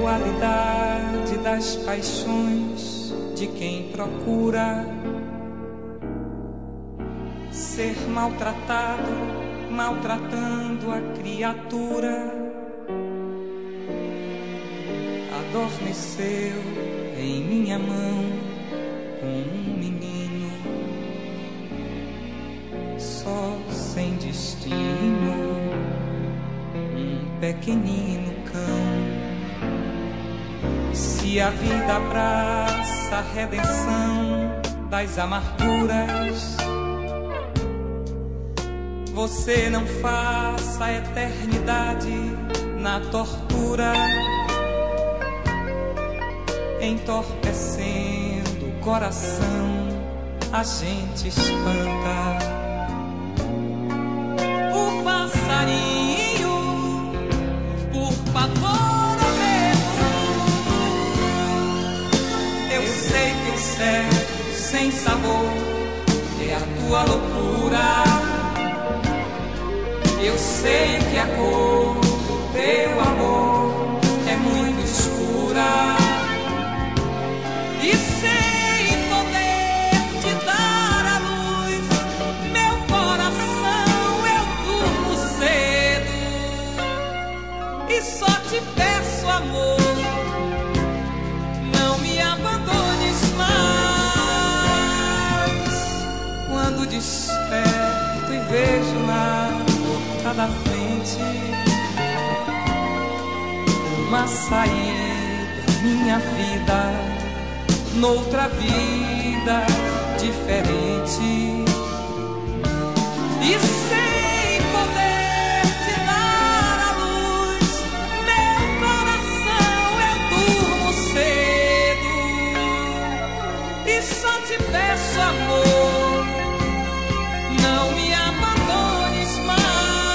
dualidade das paixões de quem procura ser maltratado, maltratando a criatura. Adormeceu em minha mão como um menino, só sem destino, um pequenino cão. Se a vida abraça a redenção das amarguras, você não faça a eternidade na tortura, entorpecendo o coração, a gente espanta o passarinho, por favor, eu sei que o certo sem sabor é a tua loucura. Eu sei que a cor do teu amor é muito escura, e sem poder te dar a luz, meu coração eu durmo cedo, e só te peço, amor, não me abandones mais. Quando desperto e vejo na porta da frente uma saída, minha vida, noutra vida diferente, e sem poder te dar a luz, meu coração eu durmo cedo, e só te peço, amor, não me abandones mais.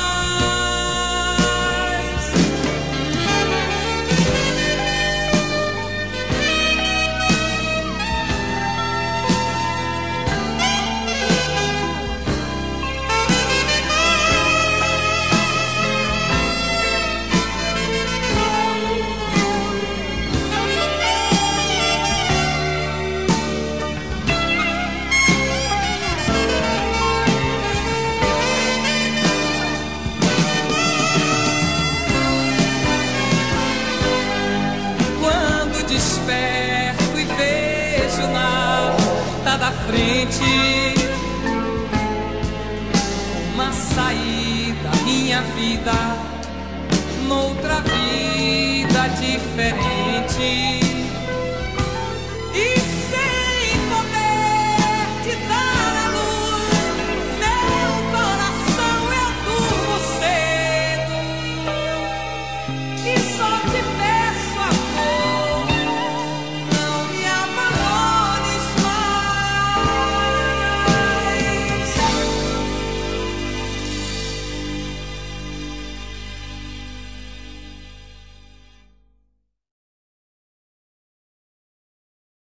Desperto e vejo na porta da frente uma saída, minha vida, noutra vida diferente.